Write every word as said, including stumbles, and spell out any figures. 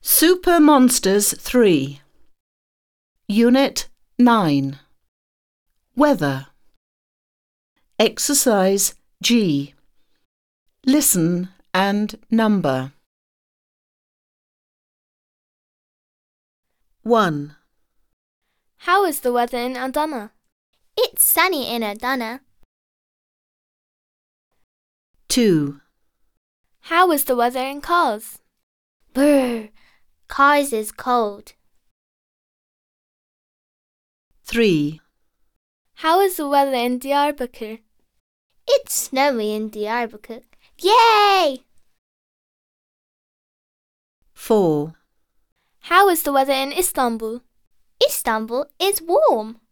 Super Monsters three. Unit nine. Weather. Exercise G. Listen and number. one. How is the weather in Adana? It's sunny in Adana. two. How is the weather in Kars? Brr, Kars is cold. three. How is the weather in Diyarbakir? It's snowy in Diyarbakir. Yay! four. How is the weather in Istanbul? Istanbul is warm.